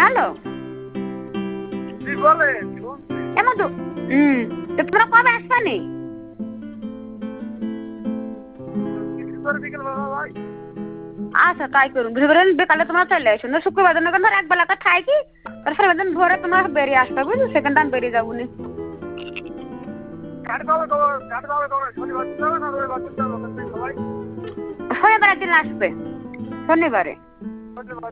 Hello কি বলেন? এমন তো তো তোমরা কবে আসবে নি? বিকেল বেলা ভাই। আচ্ছা তাই করুন, বৃহস্পতিবার বিকালে তোমরা চলে আসো, না শুক্রবার দিন ধর এক বেলা থাকি, তারপরে দিন ভোরে তোমরা বেরিয়ে আসবে, বুঝলি? সেখানটা আমি বেরিয়ে যাবো নি। শনিবার দিন যাবে না রবিবার দিন যাবে সবাই? শনিবারের দিন আসবে, শনিবারে। শনিবার